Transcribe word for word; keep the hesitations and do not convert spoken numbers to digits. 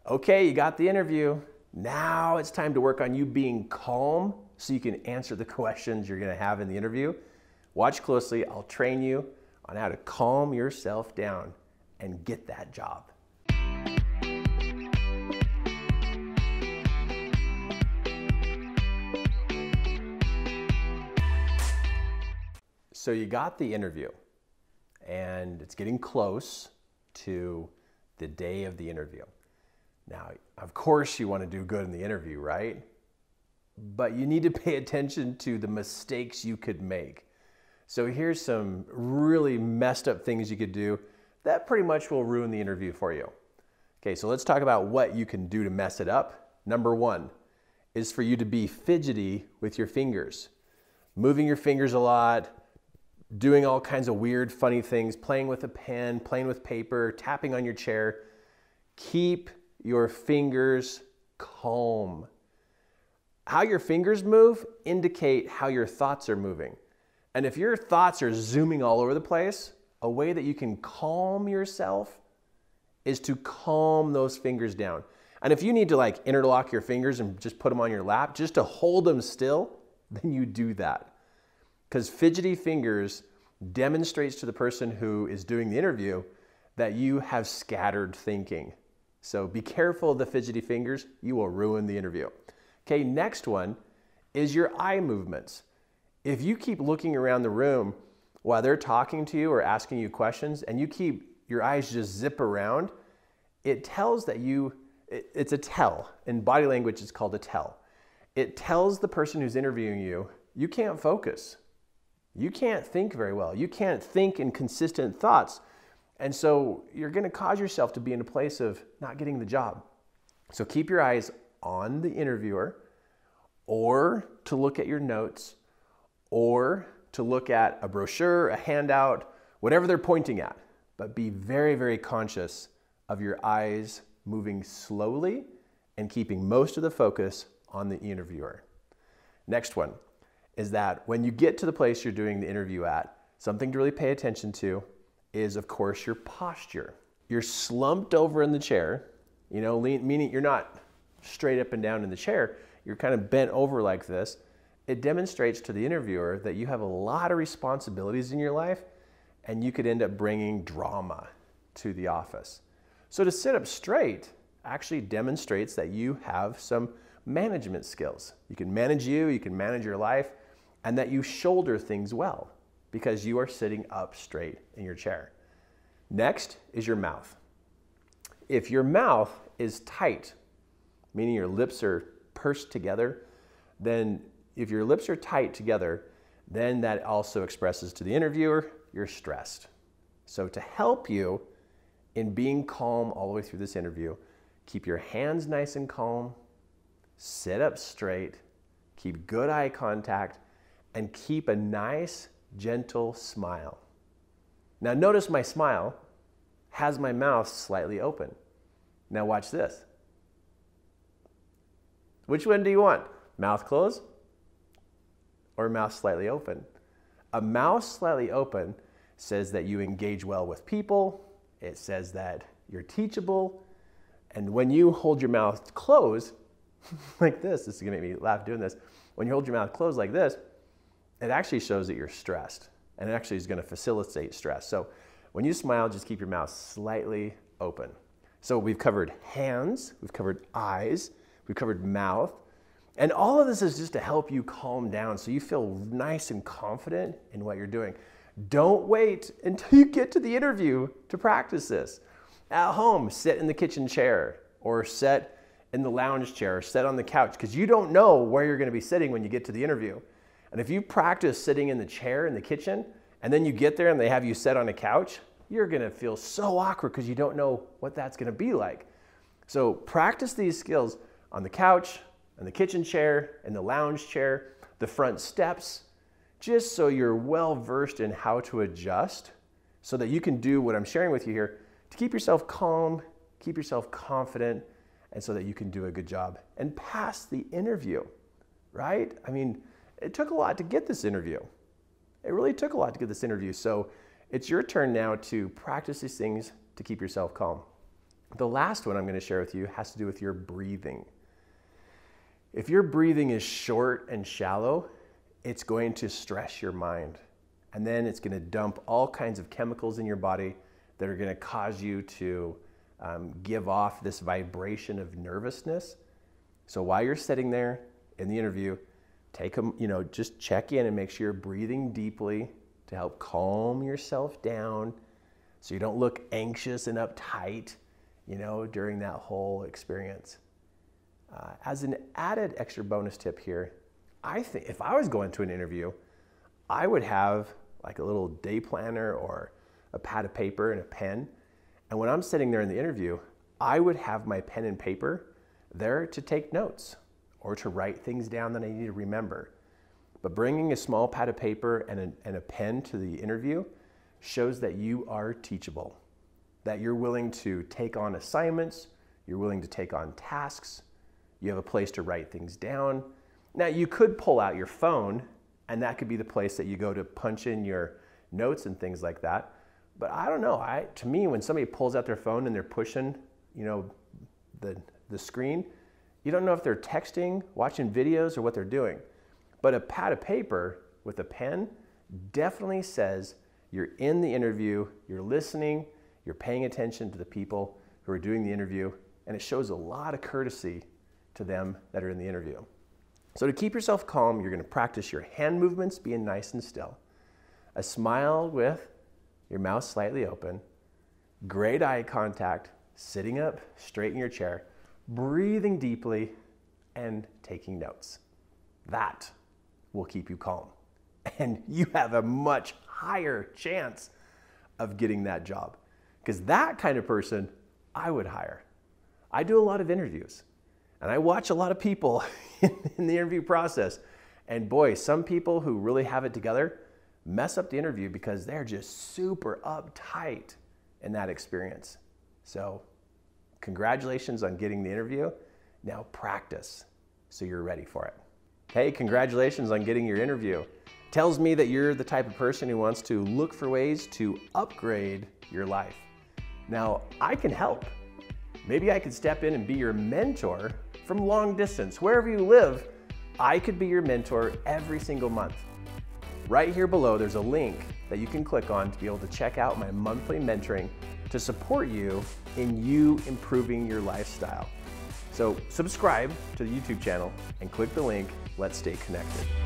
Okay, you got the interview. Now it's time to work on you being calm so you can answer the questions you're gonna have in the interview. Watch closely, I'll train you on how to calm yourself down and get that job. So you got the interview and it's getting close to the day of the interview. Now, of course you want to do good in the interview, right? But you need to pay attention to the mistakes you could make. So here's some really messed up things you could do that pretty much will ruin the interview for you. Okay, so let's talk about what you can do to mess it up. Number one is for you to be fidgety with your fingers. Moving your fingers a lot, doing all kinds of weird, funny things, playing with a pen, playing with paper, tapping on your chair. Keep your fingers calm. How your fingers move indicate how your thoughts are moving. And if your thoughts are zooming all over the place, a way that you can calm yourself is to calm those fingers down. And if you need to like interlock your fingers and just put them on your lap, just to hold them still, then you do that. Because fidgety fingers demonstrates to the person who is doing the interview that you have scattered thinking. So be careful of the fidgety fingers, you will ruin the interview. Okay, next one is your eye movements. If you keep looking around the room while they're talking to you or asking you questions and you keep your eyes just zip around, it tells that you, it, it's a tell. In body language, it's called a tell. It tells the person who's interviewing you, you can't focus. You can't think very well. You can't think in consistent thoughts. And so you're gonna cause yourself to be in a place of not getting the job. So keep your eyes on the interviewer, or to look at your notes, or to look at a brochure, a handout, whatever they're pointing at. But be very, very conscious of your eyes moving slowly and keeping most of the focus on the interviewer. Next one is that when you get to the place you're doing the interview at, something to really pay attention to is, of course, your posture. You're slumped over in the chair, you know, lean, meaning you're not straight up and down in the chair, you're kind of bent over like this. It demonstrates to the interviewer that you have a lot of responsibilities in your life and you could end up bringing drama to the office. So to sit up straight actually demonstrates that you have some management skills. You can manage you, you can manage your life, and that you shoulder things well because you are sitting up straight in your chair. Next is your mouth. If your mouth is tight, meaning your lips are pursed together, then if your lips are tight together, then that also expresses to the interviewer you're stressed. So to help you in being calm all the way through this interview, keep your hands nice and calm, sit up straight, keep good eye contact, and keep a nice, gentle smile. Now notice my smile has my mouth slightly open. Now watch this. Which one do you want? Mouth closed or mouth slightly open? A mouth slightly open says that you engage well with people. It says that you're teachable. And when you hold your mouth closed, like this, this is gonna make me laugh doing this. When you hold your mouth closed like this, it actually shows that you're stressed. And it actually is gonna facilitate stress. So when you smile, just keep your mouth slightly open. So we've covered hands, we've covered eyes, we've covered mouth. And all of this is just to help you calm down so you feel nice and confident in what you're doing. Don't wait until you get to the interview to practice this. At home, sit in the kitchen chair or sit in the lounge chair or sit on the couch because you don't know where you're gonna be sitting when you get to the interview. And if you practice sitting in the chair in the kitchen and then you get there and they have you sit on a couch, you're gonna feel so awkward because you don't know what that's gonna be like. So practice these skills on the couch, in the kitchen chair, in the lounge chair, the front steps, just so you're well versed in how to adjust so that you can do what I'm sharing with you here to keep yourself calm, keep yourself confident, and so that you can do a good job and pass the interview, right? I mean, it took a lot to get this interview. It really took a lot to get this interview. So it's your turn now to practice these things to keep yourself calm. The last one I'm going to share with you has to do with your breathing. If your breathing is short and shallow, it's going to stress your mind. And then it's going to dump all kinds of chemicals in your body that are going to cause you to um, give off this vibration of nervousness. So while you're sitting there in the interview, take a, you know, just check in and make sure you're breathing deeply to help calm yourself down so you don't look anxious and uptight, you know, during that whole experience. Uh, as an added extra bonus tip here, I think if I was going to an interview, I would have like a little day planner or a pad of paper and a pen. And when I'm sitting there in the interview, I would have my pen and paper there to take notes or to write things down that I need to remember. But bringing a small pad of paper and a, and a pen to the interview shows that you are teachable, that you're willing to take on assignments, you're willing to take on tasks, you have a place to write things down. Now you could pull out your phone and that could be the place that you go to punch in your notes and things like that. But I don't know, I, to me, when somebody pulls out their phone and they're pushing, you know, the, the screen, you don't know if they're texting, watching videos, or what they're doing. But a pad of paper with a pen definitely says you're in the interview, you're listening, you're paying attention to the people who are doing the interview, and it shows a lot of courtesy to them that are in the interview. So to keep yourself calm, you're going to practice your hand movements being nice and still. A smile with your mouth slightly open, great eye contact, sitting up straight in your chair, breathing deeply, and taking notes. That will keep you calm. And you have a much higher chance of getting that job. Because that kind of person, I would hire. I do a lot of interviews. And I watch a lot of people in the interview process. And boy, some people who really have it together mess up the interview because they're just super uptight in that experience. So congratulations on getting the interview. Now practice so you're ready for it. Hey, congratulations on getting your interview. Tells me that you're the type of person who wants to look for ways to upgrade your life. Now, I can help. Maybe I could step in and be your mentor from long distance. Wherever you live, I could be your mentor every single month. Right here below, there's a link that you can click on to be able to check out my monthly mentoring to support you in you improving your lifestyle. So subscribe to the YouTube channel and click the link. Let's stay connected.